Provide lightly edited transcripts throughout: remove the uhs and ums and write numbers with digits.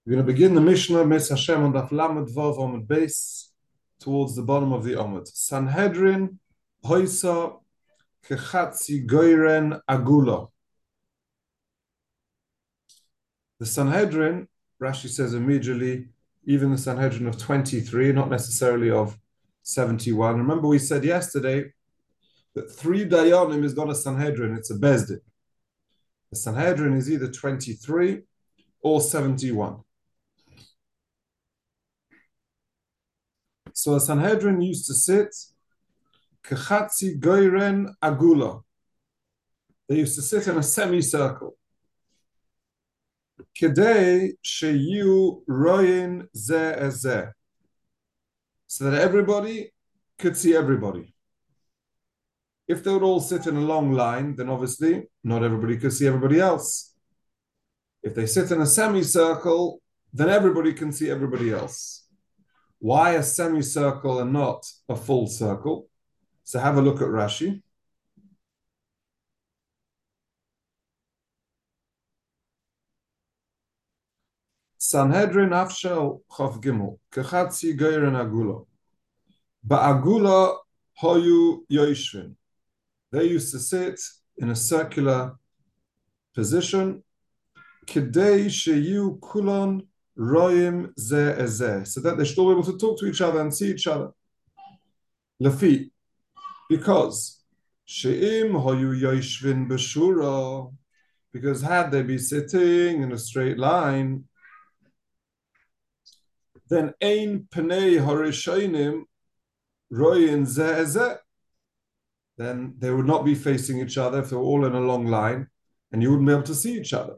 We're going to begin the Mishnah, Mes Hashem, on Daf Lamed Vav Amud Beis, towards the bottom of the Amud. Sanhedrin, Hoisa, Kechatzi Goyren Agula. The Sanhedrin, Rashi says immediately, even the Sanhedrin of 23, not necessarily of 71. Remember we said yesterday that 3 Dayanim is not a Sanhedrin, it's a Bezdin. The Sanhedrin is either 23 or 71. So a Sanhedrin used to sit Kechatzi Goyren Agula. They used to sit in a semicircle. Kedei sheyu royin zeh ezeh. So that everybody could see everybody. If they would all sit in a long line, then obviously not everybody could see everybody else. If they sit in a semicircle, then everybody can see everybody else. Why a semicircle and not a full circle? So have a look at Rashi. Sanhedrin Afshel Chav Gimel Kechatzi Goyren Agula Ba'agula Hoyu Yoishvin. They used to sit in a circular position. Kidei Sheyu Kulon Royim Zeh Ezeh, so that they should all be able to talk to each other and see each other. Lafi, because She'im Hoyu Yoishvin Beshura, because had they be sitting in a straight line, then Ein Pnei Horishonim Royin Zeh Ezeh, then they would not be facing each other if they were all in a long line, and you wouldn't be able to see each other.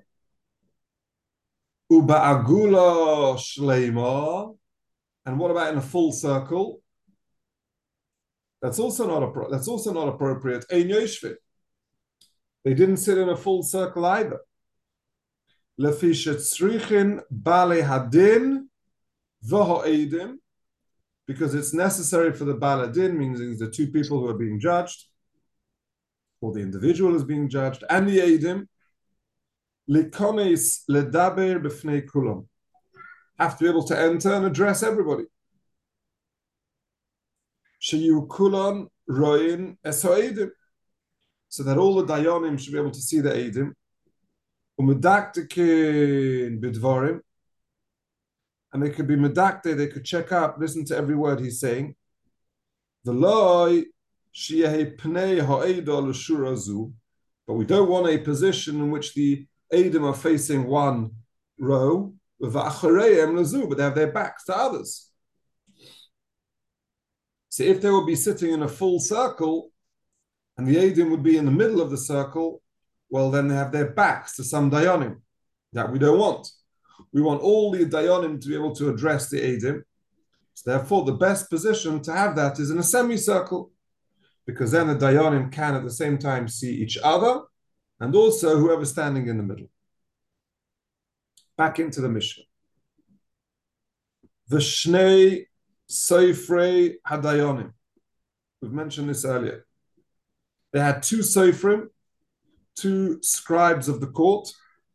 Uba agula shleima, and what about in a full circle? That's also not appropriate. Ein yoshvin. They didn't sit in a full circle either. Lefi shetzrichin bale hadin v'ha'edim, because it's necessary for the bale hadin, meaning the two people who are being judged, or the individual is being judged, and the edim, likones ledaber b'fnei kulam, have to be able to enter and address everybody. Sheyu kulan roin es ha'edim, so that all the dayanim should be able to see the edim. Umedaktekin bidvarim, and they could be medakte, they could check up, listen to every word he's saying. V'loi sheyehi pnei ha'eda l'shura zu, but we don't want a position in which the edim are facing one row, but they have their backs to others. So if they would be sitting in a full circle, and the edim would be in the middle of the circle, well, then they have their backs to some dayanim. That we don't want. We want all the dayanim to be able to address the edim. So therefore, the best position to have that is in a semicircle, because then the dayanim can at the same time see each other, and also whoever's standing in the middle. Back into the Mishnah. The Shnei Sofrei Hadayonim. We've mentioned this earlier. They had 2 Sofrim, 2 scribes of the court,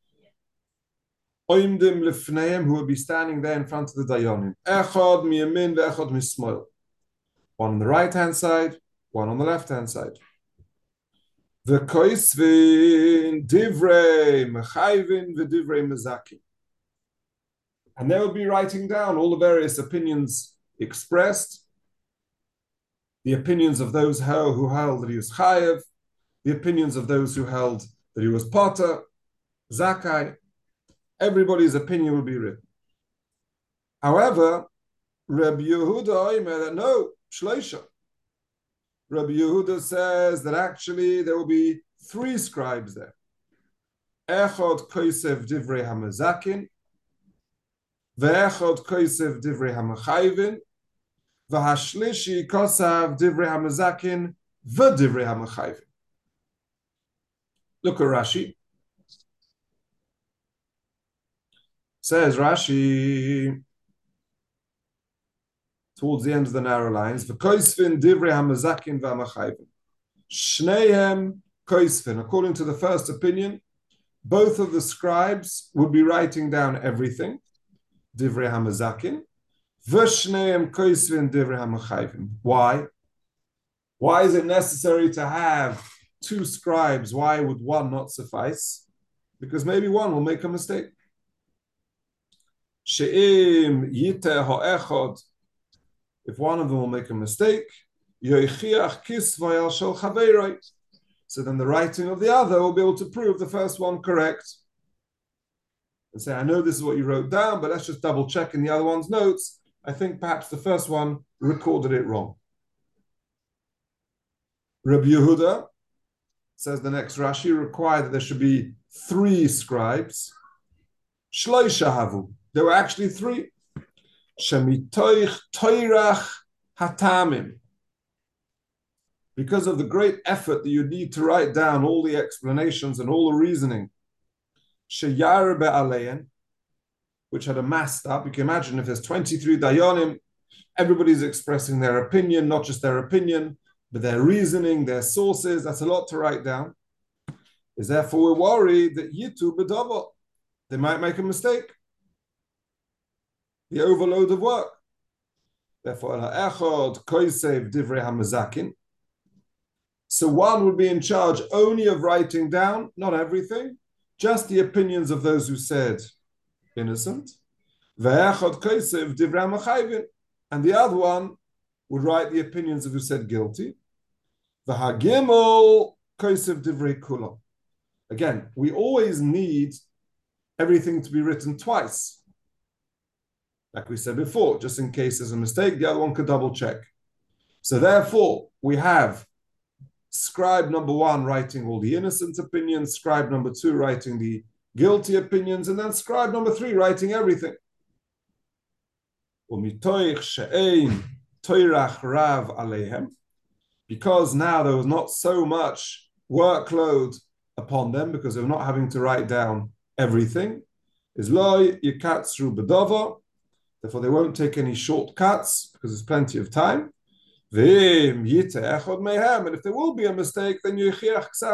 Oimdim Lifneim, who would be standing there in front of the Dayanim. Echad miyamin ve'echad mismoil. One on the right-hand side, one on the left-hand side. V'koisvin divrei mechayvin v'divrei mezakin. And they would be writing down all the various opinions expressed, the opinions of those who held that he was chayev, the opinions of those who held that he was potter, zakai. Everybody's opinion would be written. However, Rabbi Yehuda, no, shleisha. Rabbi Yehuda says that actually there will be 3 scribes there. Echad kosev divrei hamazakin, ve'echad kosev divrei hamachayvin, v'hashlishi kosav divrei hamazakin v'divrei hamachayvin. Look at Rashi. Says Rashi, towards the end of the narrow lines, v'koisvin divrei hamazakin v'hamachayvin. Shneihem koisvin. According to the first opinion, both of the scribes would be writing down everything. divrei hamazakin, v'shneim koisvin divrei hamachayvin. Why? Why is it necessary to have two scribes? Why would one not suffice? Because maybe one will make a mistake. She'im yiteh ha'echad, if one of them will make a mistake, yoichiach kisvay al shel chaveiroi, so then the writing of the other will be able to prove the first one correct. And say, I know this is what you wrote down, but let's just double check in the other one's notes. I think perhaps the first one recorded it wrong. Rabbi Yehuda, says the next Rashi, required that there should be 3 scribes. Shloisha havu. There were actually 3. Shemitoich toirach hatamim. Because of the great effort that you need to write down all the explanations and all the reasoning, sheyar be'alein, which had amassed up. You can imagine if there's 23 dayanim, everybody's expressing their opinion, not just their opinion, but their reasoning, their sources. That's a lot to write down. Is therefore we're worried that yitu b'dava, they might make a mistake. The overload of work. Therefore, echad koisev divrei hamazakin. So one would be in charge only of writing down, not everything, just the opinions of those who said innocent. Ve'echad koisev divrei hamachayvin, and the other one would write the opinions of who said guilty. V'hagimel koisev divrei kula. Again, we always need everything to be written twice. Like we said before, just in case there's a mistake, the other one could double check. So therefore, we have scribe number 1 writing all the innocent opinions, scribe number 2 writing the guilty opinions, and then scribe number 3 writing everything. Because now there was not so much workload upon them, because they were not having to write down everything, is loy yikatzru b'dava. Therefore, they won't take any shortcuts because there's plenty of time. And if there will be a mistake, then you've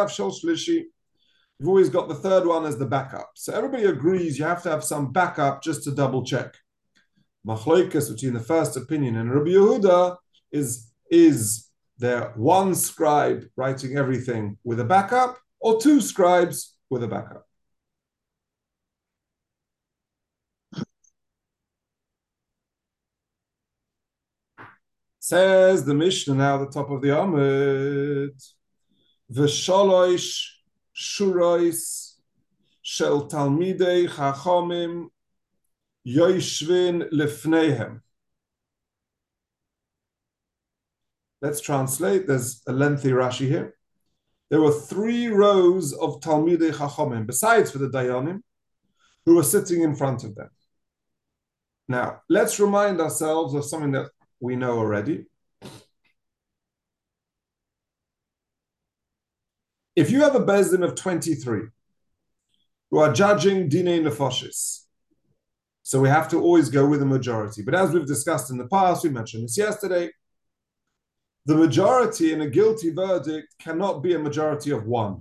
always got the third one as the backup. So everybody agrees you have to have some backup just to double check. Machloikas between the first opinion and Rabbi Yehuda is there one scribe writing everything with a backup, or 2 scribes with a backup? Says the Mishnah now at the top of the Amud, V'sholosh shurois shel talmidei chachomim yoishvin lefneihem. Let's translate. There's a lengthy Rashi here. There were 3 rows of talmidei chachomim, besides for the dayanim, who were sitting in front of them. Now, let's remind ourselves of something that we know already. If you have a Beis Din of 23 who are judging Dinei Nefashis, so we have to always go with the majority. But as we've discussed in the past, we mentioned this yesterday, the majority in a guilty verdict cannot be a majority of 1.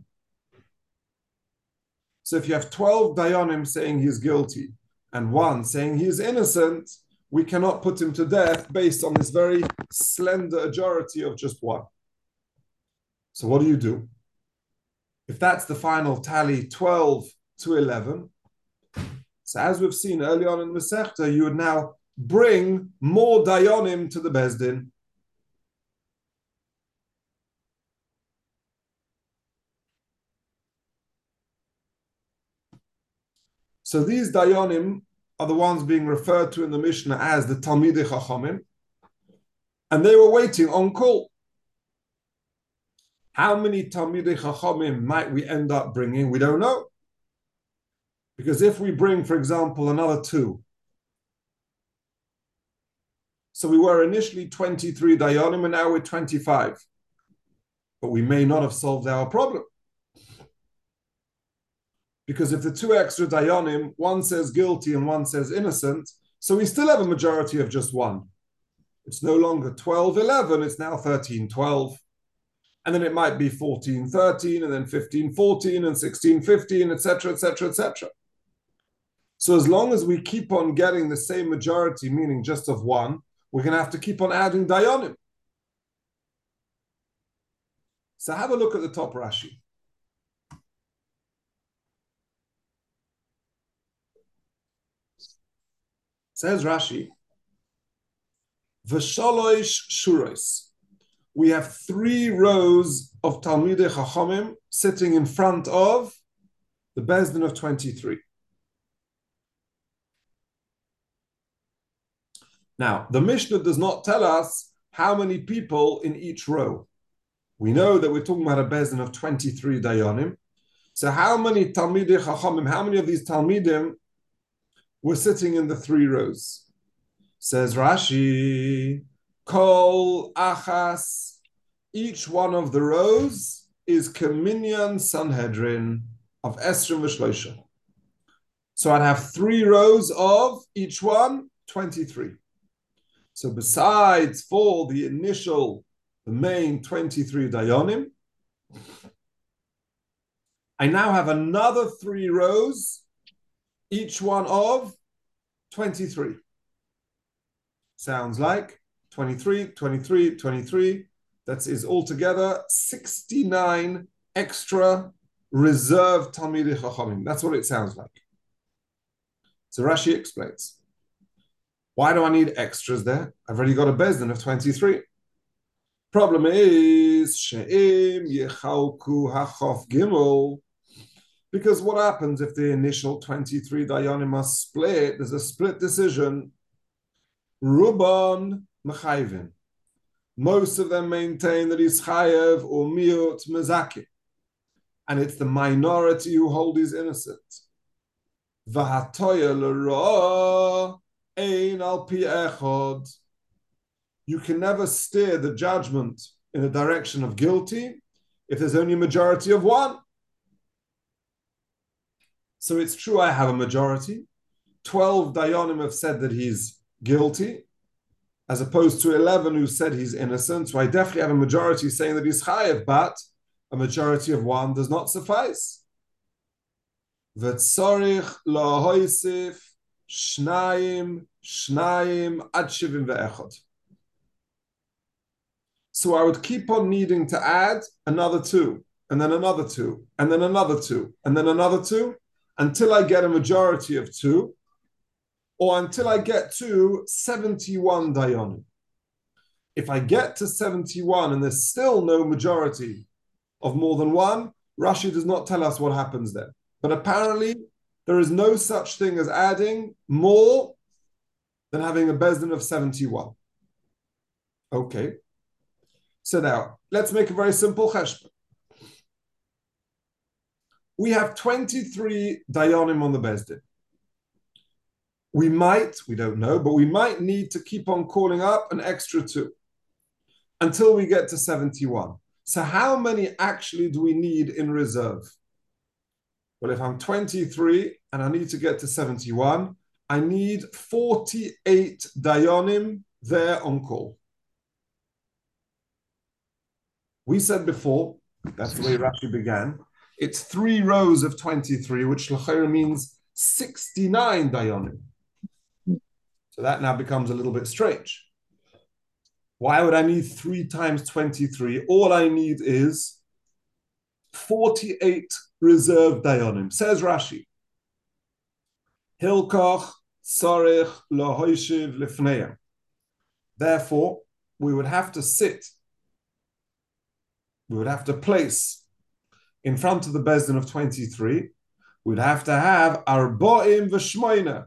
So if you have 12 dayanim saying he's guilty and 1 saying he is innocent, we cannot put him to death based on this very slender majority of just 1. So what do? If that's the final tally, 12 to 11, so as we've seen early on in the Masechta, you would now bring more dayanim to the Beis Din. So these dayanim are the ones being referred to in the Mishnah as the Talmidei Chachamim, and they were waiting on call. How many Talmidei Chachamim might we end up bringing? We don't know. Because if we bring, for example, another 2, so we were initially 23 dayanim, and now we're 25, but we may not have solved our problem. Because if the 2 extra dayanim, 1 says guilty and 1 says innocent, so we still have a majority of just 1. It's no longer 12-11, it's now 13-12. And then it might be 14-13, and then 15-14, and 16-15, etc., etc., etc. So as long as we keep on getting the same majority, meaning just of one, we're going to have to keep on adding dayanim. So have a look at the top Rashi. Says Rashi, V'shalosh shuros. We have 3 rows of Talmidei Chachamim sitting in front of the Beis Din of 23. Now, the Mishnah does not tell us how many people in each row. We know that we're talking about a Beis Din of 23 Dayanim. So how many Talmidei Chachamim, how many of these Talmidim were sitting in the 3 rows? Says Rashi, Kol Achas, each one of the rows is Keminyan Sanhedrin of Esrim V'Shloisha. So I'd have 3 rows of each one, 23. So besides for the main 23 Dayanim, I now have another 3 rows, each one of 23. Sounds like 23, 23, 23. That is altogether 69 extra reserved Talmidei Chachamim. That's what it sounds like. So Rashi explains. Why do I need extras there? I've already got a Beis Din of 23. Problem is, she'im yechalku hachof gimel. Because what happens if the initial 23 Dayanim are split? There's a split decision. Ruban mechayvin. Most of them maintain that he's chayev or miut mezaki. And it's the minority who hold he's innocent. V'hatoya l'ra ein al pi echad. You can never steer the judgment in a direction of guilty if there's only a majority of one. So it's true I have a majority. 12 Dayanim have said that he's guilty, as opposed to 11 who said he's innocent. So I definitely have a majority saying that he's chayev, but a majority of 1 does not suffice. V'tzorich lahoisif shnayim ad shivim ve'echad. So I would keep on needing to add another 2, and then another 2, and then another 2, and then another 2, until I get a majority of 2, or until I get to 71 Dayanim. If I get to 71 and there's still no majority of more than 1, Rashi does not tell us what happens then. But apparently, there is no such thing as adding more than having a Beis Din of 71. Okay. So now, let's make a very simple cheshbon. We have 23 Dayanim on the Beis Din. We don't know, but we might need to keep on calling up an extra 2 until we get to 71. So how many actually do we need in reserve? Well, if I'm 23 and I need to get to 71, I need 48 Dayanim there on call. We said before, that's the way Rashi began, it's 3 rows of 23, which l'chayra means 69 Dayanim. So that now becomes a little bit strange. Why would I need 3 times 23? All I need is 48 reserved Dayanim. Says Rashi, Hilkach Sarich Lahoishiv Lifneim. Therefore, we would have to place in front of the Beis Din of 23, we'd have to have Arba'im V'Shmoina,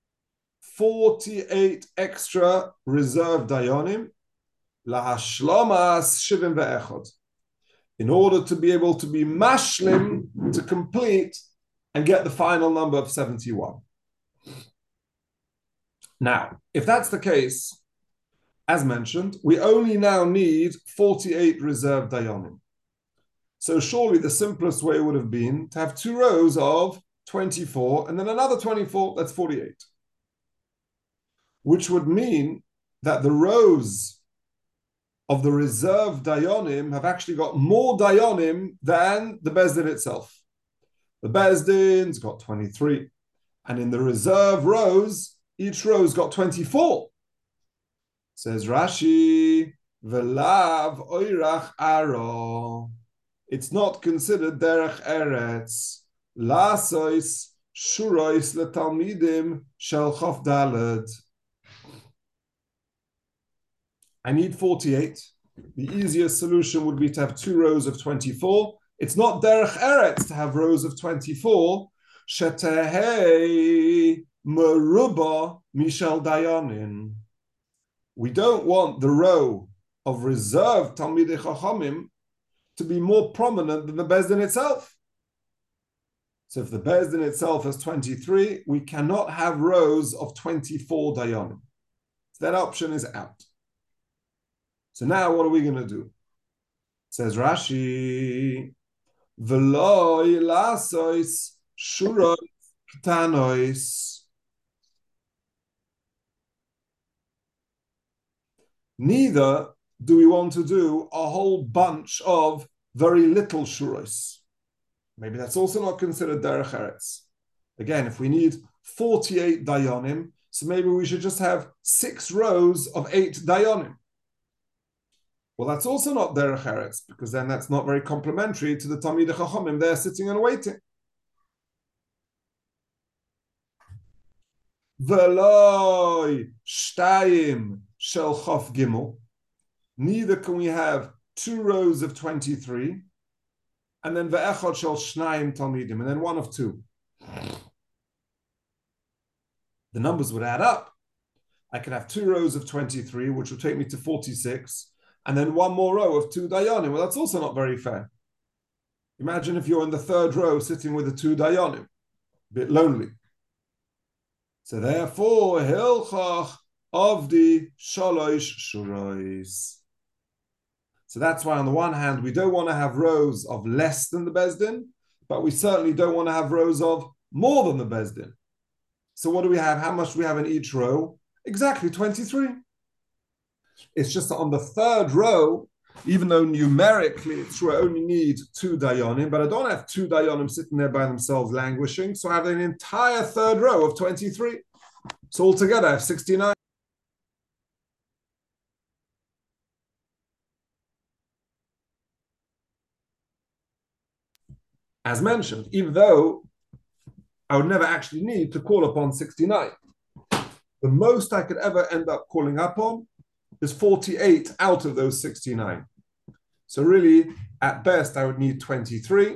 48 extra reserved Dayanim, Lahashlomas Shivim Ve'echad, in order to be able to be mashlim, to complete and get the final number of 71. Now, if that's the case, as mentioned, we only now need 48 reserved Dayanim. So surely the simplest way would have been to have 2 rows of 24 and then another 24, that's 48. Which would mean that the rows of the reserved Dayanim have actually got more Dayanim than the Beis Din itself. The Beis Din's got 23. And in the reserve rows, each row's got 24. Says Rashi, Velav oirach aro. It's not considered derech eretz. Lasois shurois letalmidim shel chof daled. I need 48. The easiest solution would be to have 2 rows of 24. It's not derech eretz to have rows of 24. Shetehei meruba mishal dayanin. We don't want the row of reserved Talmidei Chachamim to be more prominent than the Beis Din itself. So if the Beis Din itself has 23, we cannot have rows of 24 Dayanim. So that option is out. So now what are we going to do? Says Rashi, V'lo yilasois shuros ketanois. Neither do we want to do a whole bunch of very little shuros. Maybe that's also not considered derech eretz. Again, if we need 48 dayanim, so maybe we should just have 6 rows of 8 dayanim. Well, that's also not derech eretz, because then that's not very complementary to the Talmidei Chachamim. They're sitting and waiting. V'loi shtayim shel chof gimel. Neither can we have 2 rows of 23, and then ve'echad shel shnayim talmidim, and then 1 of 2. The numbers would add up. I could have 2 rows of 23, which would take me to 46, and then 1 more row of 2 dayanim. Well, that's also not very fair. Imagine if you're in the 3rd row sitting with the 2 dayanim. A bit lonely. So therefore, hilchach of the shalosh shurais. So that's why on the one hand, we don't want to have rows of less than the Beis Din, but we certainly don't want to have rows of more than the Beis Din. So what do we have? How much do we have in each row? Exactly 23. It's just that on the 3rd row, even though numerically it's true I only need 2 dayanim, but I don't have 2 dayanim sitting there by themselves languishing, so I have an entire 3rd row of 23. So altogether I have 69. As mentioned, even though I would never actually need to call upon 69. The most I could ever end up calling up on is 48 out of those 69. So really, at best, I would need 23,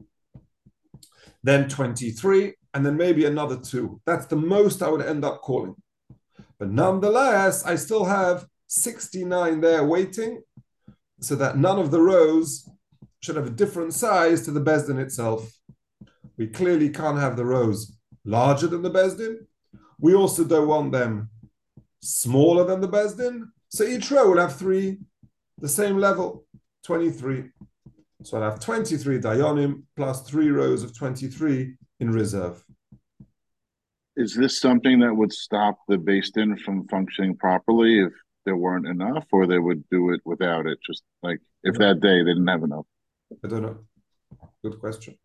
then 23, and then maybe another 2. That's the most I would end up calling. But nonetheless, I still have 69 there waiting, so that none of the rows should have a different size to the Beis Din itself. We clearly can't have the rows larger than the Beis Din. We also don't want them smaller than the Beis Din. So each row will have 3, the same level, 23. So I'll have 23 dayanim plus 3 rows of 23 in reserve. Is this something that would stop the Beis Din from functioning properly if there weren't enough, or they would do it without it? Just like if that day they didn't have enough? I don't know. Good question.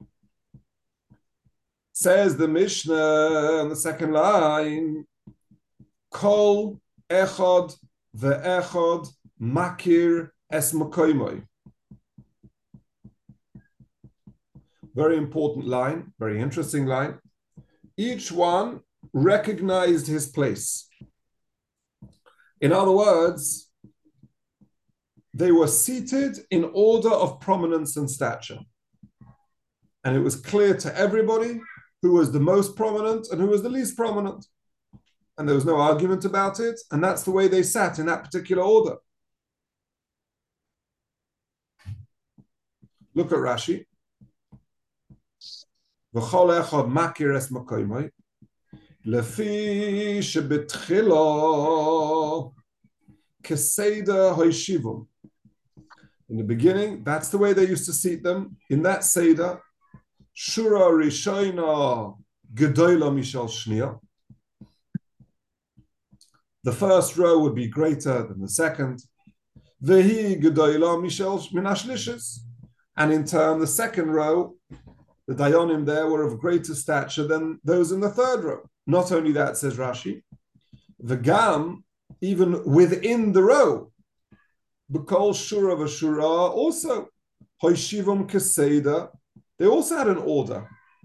Says the Mishnah on the 2nd line, Kol echad ve'echad makir es makoimoi. Very important line, very interesting line. Each one recognized his place. In other words, they were seated in order of prominence and stature. And it was clear to everybody who was the most prominent and who was the least prominent. And there was no argument about it. And that's the way they sat in that particular order. Look at Rashi. V'chol echad makir es makoimoi, lefi shebetchila keseder hoishivum. In the beginning, that's the way they used to seat them, in that Seder. Shura Rishona Gedola Mishal Shnia. The first row would be greater than the second. Vehi Gedola Mishal Minashlishis. And in turn, the second row the Dayanim there were of greater stature than those in the third row. Not only that, says Rashi, the Gam, even within the row, B'kol Shura v'Shura, also, Hoishivum Keseda, they also had an order.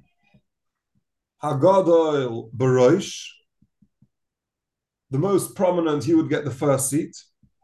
Hagadol Barosh, the most prominent, he would get the first seat.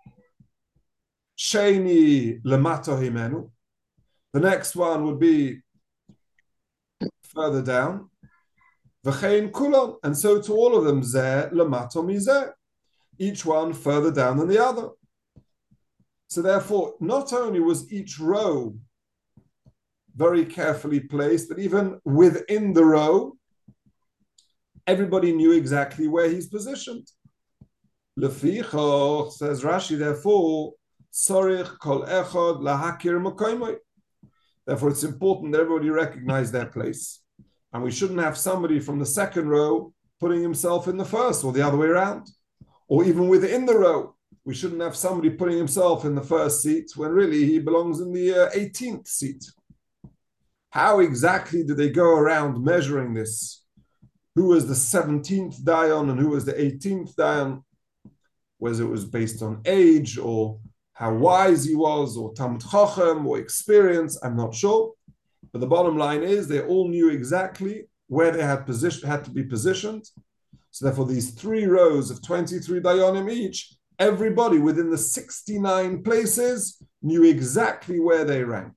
Sheni Lemato Himenu, the next one would be further down. V'chein Kulon, and so to all of them, Zeh Lemato Mizeh, each one further down than the other. So therefore, not only was each row very carefully placed, but even within the row, everybody knew exactly where he's positioned. Lefichoch, says Rashi, therefore, Sorich kol echad lahakir makoymoi. Therefore, it's important that everybody recognize their place. And we shouldn't have somebody from the second row putting himself in the first or the other way around. Or even within the row, we shouldn't have somebody putting himself in the first seat when really he belongs in the 18th seat. How exactly did they go around measuring this? Who was the 17th Dayan and who was the 18th Dayan? Whether it was based on age or how wise he was or Talmud Chacham or experience, I'm not sure. But the bottom line is they all knew exactly where they had to be positioned. So therefore, these three rows of 23 Dayanim each, everybody within the 69 places knew exactly where they rank.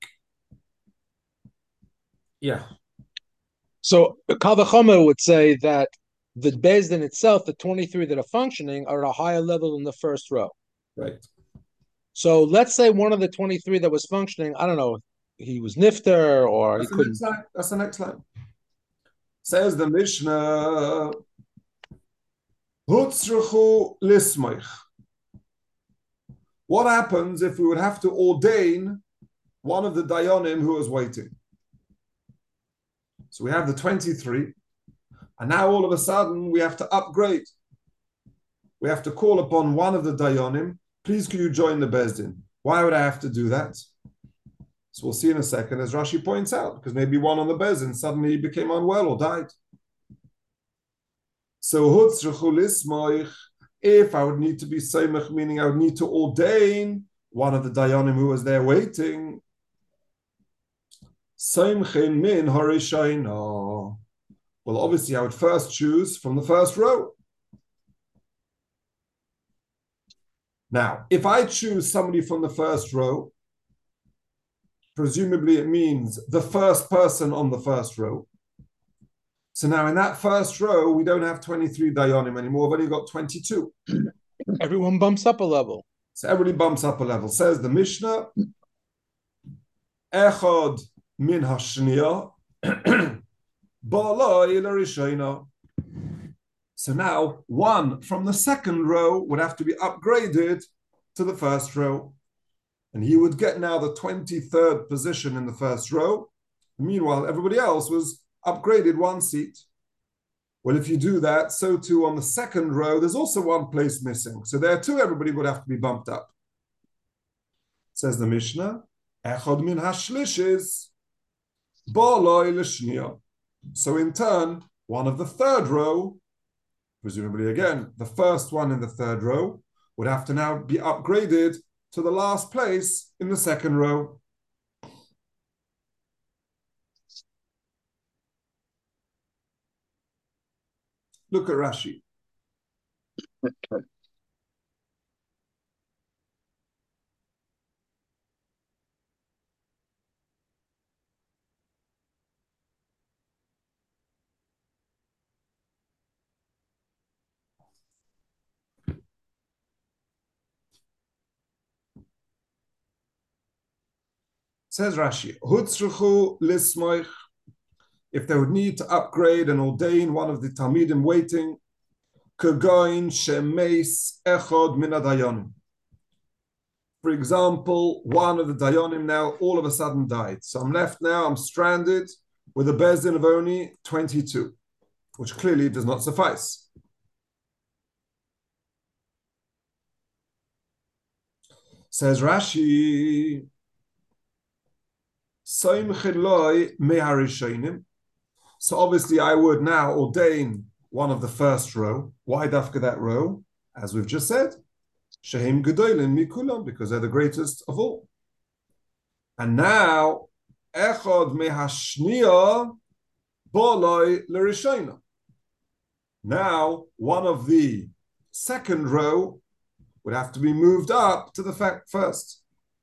Yeah. So Kal Vachomer would say that the Beis Din itself, the 23 that are functioning, are at a higher level than the first row. Right. So let's say one of the 23 that was functioning, I don't know, he was nifter or That's he couldn't. That's the next line. Says the Mishnah, Hutzruchu lismoich. What happens if we would have to ordain one of the Dayanim who was waiting? So we have the 23, and now all of a sudden we have to upgrade. We have to call upon one of the Dayanim. Please, could you join the Beis Din? Why would I have to do that? So we'll see in a second, as Rashi points out, because maybe one on the Beis Din suddenly became unwell or died. So Hutzruchu lismoich, if I would need to be Seimach, meaning I would need to ordain one of the Dayanim who was there waiting, Seimchin min Harishayna. Well, obviously I would first choose from the first row. Now, if I choose somebody from the first row, presumably it means the first person on the first row. So now in that first row, we don't have 23 Dayanim anymore. We've only got 22. Everyone bumps up a level. So everybody bumps up a level. Says the Mishnah, Echad min hashniya, ba'alai l'rishayna. So now one from the second row would have to be upgraded to the first row. And he would get now the 23rd position in the first row. Meanwhile, everybody else was upgraded one seat. Well, if you do that, so too on the second row, there's also one place missing. So there too, everybody would have to be bumped up. Says the Mishnah, Echad min hashlishes, ba'alai l'shniya. So in turn, one of the third row, presumably again, the first one in the third row, would have to now be upgraded to the last place in the second row. Look at Rashi. Says Rashi, Hutzruchu lismoich, if they would need to upgrade and ordain one of the Talmidim waiting, Kagoin shemeis echod min hadayanim. For example, one of the Dayanim now all of a sudden died. So I'm left now, I'm stranded with a Beis Din of only 22, which clearly does not suffice. Says Rashi, So obviously I would now ordain one of the first row. Why dafka that row? As we've just said, Shehim Gedolim Mikulam, because they're the greatest of all. And now, Echad Mehashnia Boloi Lerishona. Now, one of the second row would have to be moved up to the fact first.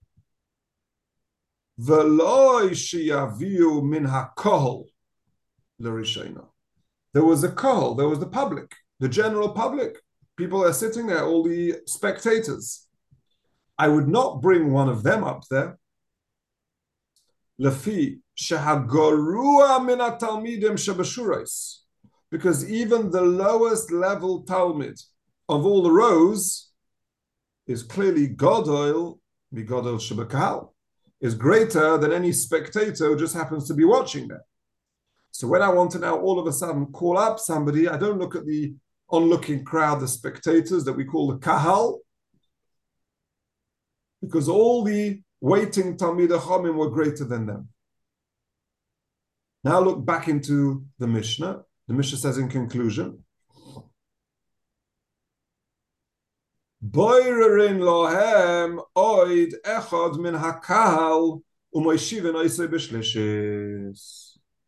Veloi Shiyaviu Min HaKohol Lerishona. There was a kohol, there was the public, the general public. People are sitting there, all the spectators. I would not bring one of them up there. Lefi shehagorua min hatalmidim shebashurais, because even the lowest level talmid of all the rows is clearly gadol migadol shebakahal, is greater than any spectator who just happens to be watching there. So when I want to now all of a sudden call up somebody, I don't look at the onlooking crowd, the spectators that we call the kahal, because all the waiting Talmidei Chachamim were greater than them. Now look back into the Mishnah. The Mishnah says in conclusion, Boirerin lohem oid echad min hakahal u'moishiven oisei b'shlishis.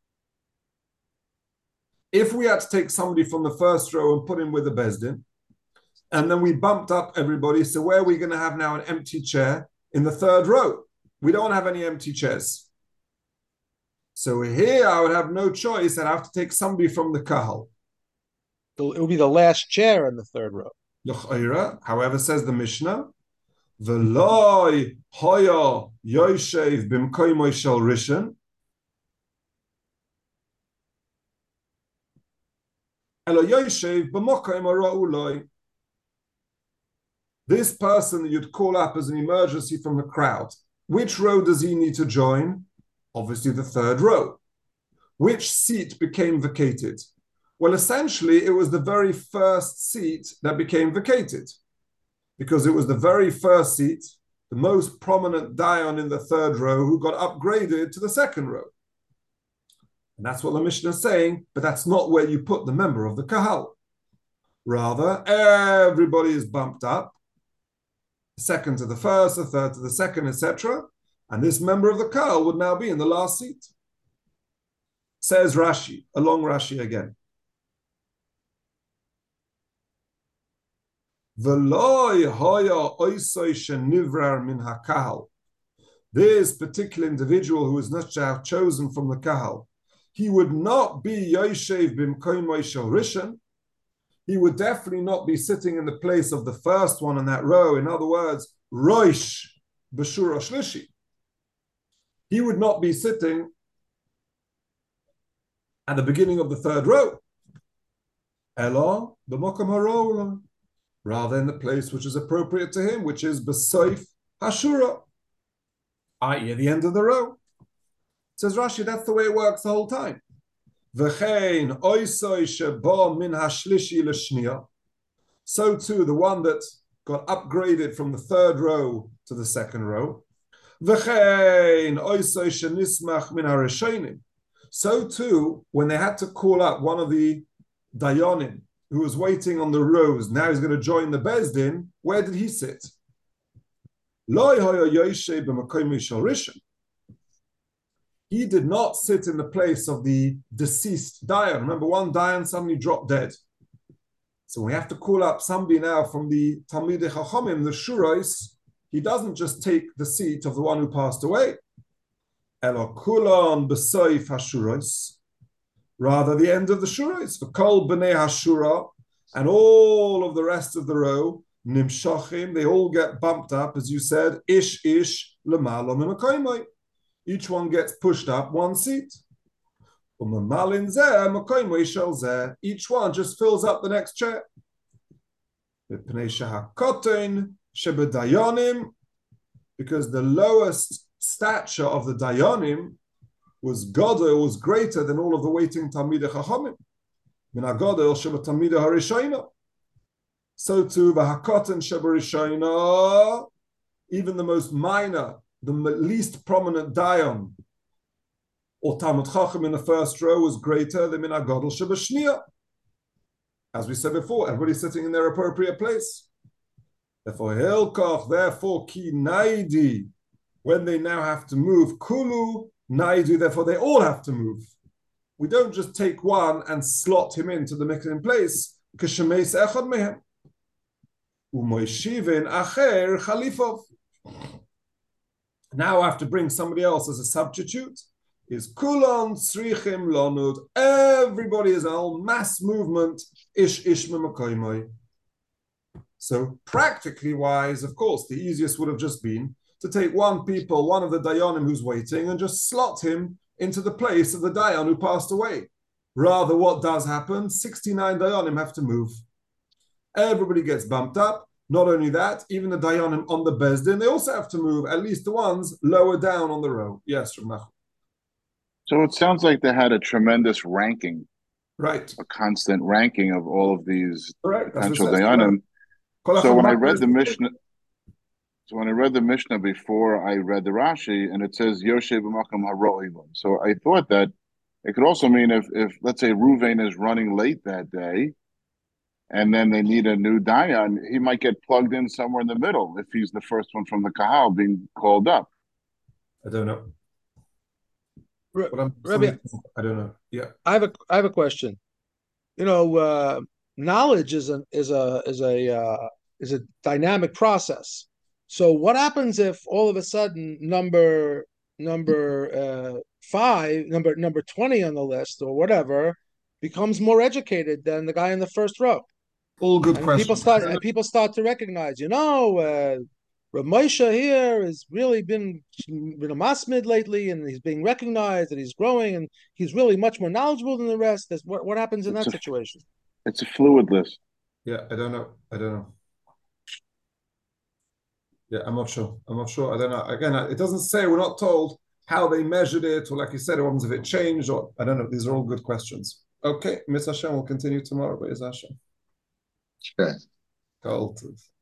If we had to take somebody from the first row and put him with the Bezdin, and then we bumped up everybody, so where are we going to have now an empty chair? In the third row. We don't have any empty chairs. So here I would have no choice. I'd have to take somebody from the kahal. It would be the last chair in the third row. However, says the Mishnah, V'loi hoya yoshev b'mkoimoy shel rishon, elo yoshev b'mokoim ha'ra'uloi. This person that you'd call up as an emergency from the crowd, which row does he need to join? Obviously the third row. Which seat became vacated? Well, essentially, it was the very first seat that became vacated, because it was the very first seat, the most prominent dayan in the third row, who got upgraded to the second row. And that's what the Mishnah is saying, but that's not where you put the member of the kahal. Rather, everybody is bumped up, second to the first, the third to the second, etc. And this member of the kahal would now be in the last seat. Says Rashi, a long Rashi again. This particular individual who is not chosen from the kahal, he would not be Yoshev b'mkoimoy shel rishon. He would definitely not be sitting in the place of the first one in that row. In other words, Roish b'shura shlishi. He would not be sitting at the beginning of the third row. Ela b'mokom ha'ro'ula, rather in the place which is appropriate to him, which is b'soif hashura, i.e. at the end of the row. Says Rashi, that's the way it works the whole time. V'chein oisoi sheba min hashlishi l'shniya. So too, the one that got upgraded from the third row to the second row. V'chein oisoi shenismach min harishonim. So too, when they had to call up one of the dayanim who was waiting on the rows, now he's going to join the Bezdin, where did he sit? Lo hoya yoshe b'makomi shel rishon. He did not sit in the place of the deceased dayan. Remember, one dayan suddenly dropped dead. So we have to call up somebody now from the Talmidei Chachamim, the Shurais. He doesn't just take the seat of the one who passed away. Elo kulan b'soif hashurais. Rather, the end of the Shurais. For kol b'nei hashura, and all of the rest of the row, nimshachim, they all get bumped up, as you said, ish l'malo m'makoymai. Each one gets pushed up one seat. Each one just fills up the next chair. Because the lowest stature of the dayanim was greater than all of the waiting Talmidei Chachamim. So too, v'hakoten shebarishayna, even the most minor, the least prominent dayan or Talmud Chacham in the first row was greater than Min HaGadol Shebashniya. As we said before, everybody's sitting in their appropriate place. Therefore, Hilkoch, therefore, Ki Naidi, when they now have to move, Kulu Naidi, therefore they all have to move. We don't just take one and slot him into the Mikveh place. Kishemeis Echad Mehem. Umoishivin Acher Chalifov. Now I have to bring somebody else as a substitute. Is Kulon Tzrichim Lonud. Everybody is all mass movement. Ish Memakoimoi. So practically wise, of course, the easiest would have just been to take one of the Dayanim who's waiting, and just slot him into the place of the Dayan who passed away. Rather, what does happen? 69 Dayanim have to move. Everybody gets bumped up. Not only that, even the Dayanim on the Bezdin, they also have to move, at least the ones lower down on the row. Yes, Rav Nachum. So it sounds like they had a tremendous ranking. Right. A constant ranking of all of these potential Dayanim. So when I read the Mishnah before I read the Rashi, and it says Yoshev b'makom haro'ilon. So I thought that it could also mean if let's say Ruvain is running late that day, and then they need a new Dayan, he might get plugged in somewhere in the middle if he's the first one from the Kahal being called up. I don't know. Rabbi, I don't know. Yeah, I have a question. Knowledge is a dynamic process. So what happens if all of a sudden number 5, number 20 on the list or whatever becomes more educated than the guy in the first row? All good questions. People start to recognize, Rav Moshe here has really been a masmid lately, and he's being recognized, and he's growing, and he's really much more knowledgeable than the rest. What happens in that situation? It's a fluid list. Yeah, I don't know. Yeah, I'm not sure. I don't know. Again, it doesn't say, we're not told how they measured it, or like you said, what happens if it changed, or I don't know. These are all good questions. Okay, Miss Hashem will continue tomorrow, Be'ez Hashem. Okay. Cult.